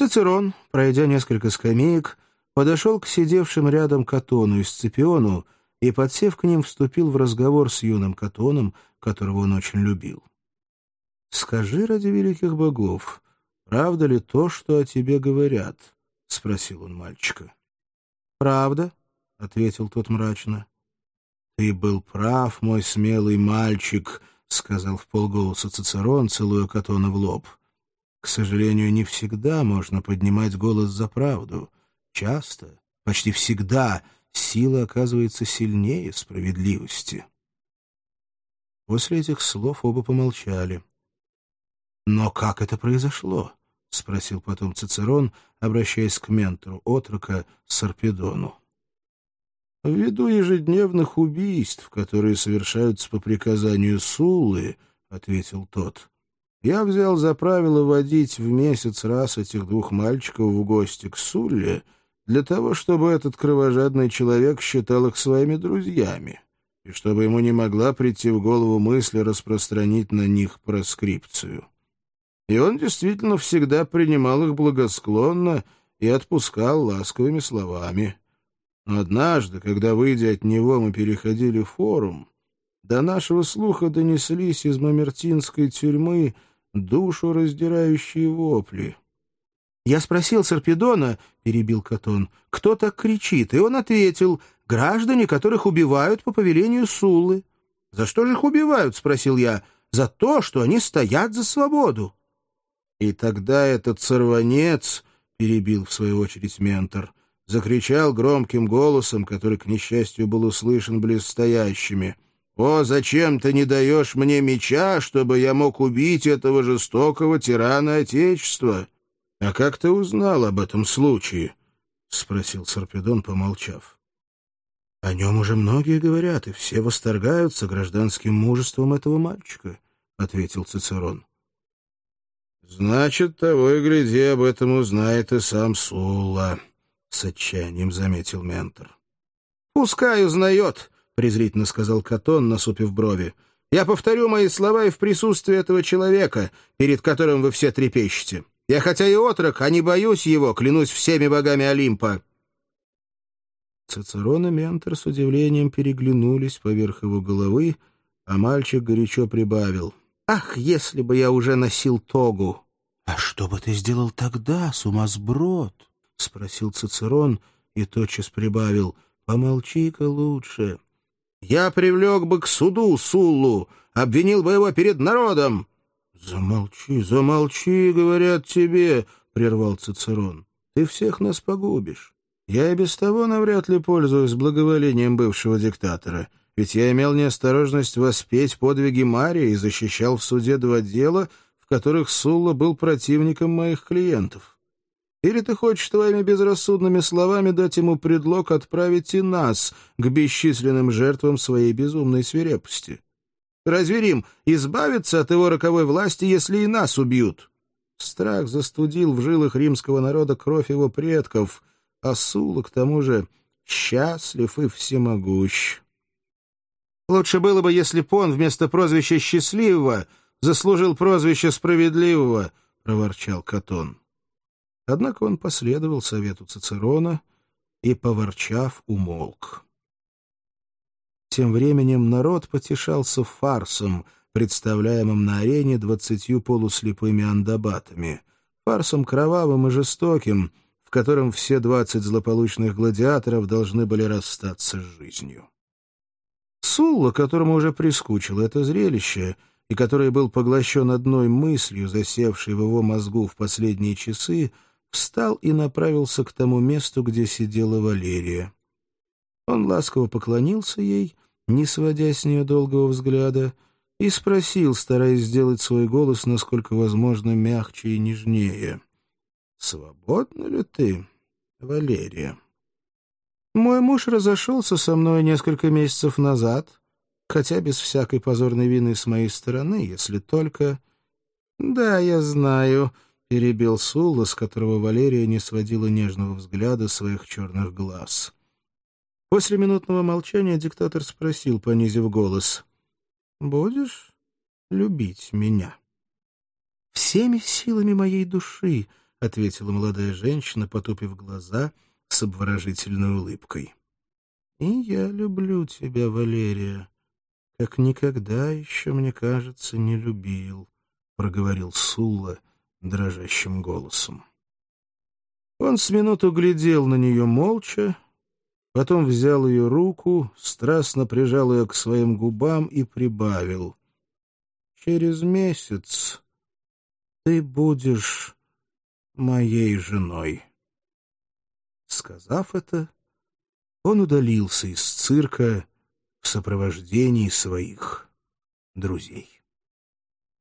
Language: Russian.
Цицерон, пройдя несколько скамеек, подошел к сидевшим рядом Катону и Сципиону и, подсев к ним, вступил в разговор с юным Катоном, которого он очень любил. «Скажи ради великих богов, правда ли то, что о тебе говорят?» — спросил он мальчика. «Правда», — ответил тот мрачно. «Ты был прав, мой смелый мальчик», — сказал вполголоса Цицерон, целуя Катона в лоб. «К сожалению, не всегда можно поднимать голос за правду. Часто, почти всегда, сила оказывается сильнее справедливости». После этих слов оба помолчали. «Но как это произошло?» — спросил потом Цицерон, обращаясь к ментору отрока Сарпедону. «Ввиду ежедневных убийств, которые совершаются по приказанию Суллы, — ответил тот, — я взял за правило водить в месяц раз этих двух мальчиков в гости к Сулле для того, чтобы этот кровожадный человек считал их своими друзьями и чтобы ему не могла прийти в голову мысль распространить на них проскрипцию. И он действительно всегда принимал их благосклонно и отпускал ласковыми словами. Но однажды, когда, выйдя от него, мы переходили форум, до нашего слуха донеслись из мамертинской тюрьмы душу раздирающие вопли. «Я спросил Сарпедона, — перебил Катон, — кто так кричит, и он ответил: граждане, которых убивают по повелению Суллы. За что же их убивают? — спросил я. — За то, что они стоят за свободу. И тогда этот сорванец, — перебил в свою очередь ментор, — закричал громким голосом, который, к несчастью, был услышан близстоящими: «О, зачем ты не даешь мне меча, чтобы я мог убить этого жестокого тирана Отечества?» «А как ты узнал об этом случае?» — спросил Сарпедон, помолчав. «О нем уже многие говорят, и все восторгаются гражданским мужеством этого мальчика», — ответил Цицерон. «Значит, того и гляди, об этом узнает и сам Сулла», — с отчаянием заметил ментор. «Пускай узнает», — презрительно сказал Катон, насупив брови. «Я повторю мои слова и в присутствии этого человека, перед которым вы все трепещете. Я хотя и отрок, а не боюсь его, клянусь всеми богами Олимпа». Цицерон и ментор с удивлением переглянулись поверх его головы, а мальчик горячо прибавил: «Ах, если бы я уже носил тогу!» «А что бы ты сделал тогда, сумасброд?» — спросил Цицерон и тотчас прибавил: «Помолчи-ка лучше». «Я привлек бы к суду Суллу, обвинил бы его перед народом». «Замолчи, замолчи, говорят тебе», — прервал Цицерон. «Ты всех нас погубишь. Я и без того навряд ли пользуюсь благоволением бывшего диктатора, ведь я имел неосторожность воспеть подвиги Мария и защищал в суде два дела, в которых Сулла был противником моих клиентов. Или ты хочешь твоими безрассудными словами дать ему предлог отправить и нас к бесчисленным жертвам своей безумной свирепости? Разве Рим избавится от его роковой власти, если и нас убьют? Страх застудил в жилах римского народа кровь его предков, а Сулла, к тому же, счастлив и всемогущ. Лучше было бы, если б он вместо прозвища «счастливого» заслужил прозвище «справедливого», — проворчал Катон. Однако он последовал совету Цицерона и, поворчав, умолк. Тем временем народ потешался фарсом, представляемым на арене 20 полуслепыми андабатами, фарсом кровавым и жестоким, в котором все 20 злополучных гладиаторов должны были расстаться с жизнью. Сулла, которому уже прискучило это зрелище, и который был поглощен одной мыслью, засевшей в его мозгу в последние часы, встал и направился к тому месту, где сидела Валерия. Он ласково поклонился ей, не сводя с нее долгого взгляда, и спросил, стараясь сделать свой голос насколько возможно мягче и нежнее: «Свободна ли ты, Валерия?» «Мой муж разошелся со мной несколько месяцев назад, хотя без всякой позорной вины с моей стороны, если только...» «Да, я знаю», — перебил Сулла, с которого Валерия не сводила нежного взгляда своих черных глаз. После минутного молчания диктатор спросил, понизив голос: «Будешь любить меня?» «Всеми силами моей души», — ответила молодая женщина, потупив глаза с обворожительной улыбкой. «И я люблю тебя, Валерия, как никогда еще, мне кажется, не любил», — проговорил Сулла дрожащим голосом. Он с минуту глядел на нее молча, потом взял ее руку, страстно прижал ее к своим губам и прибавил: «Через месяц ты будешь моей женой». Сказав это, он удалился из цирка в сопровождении своих друзей.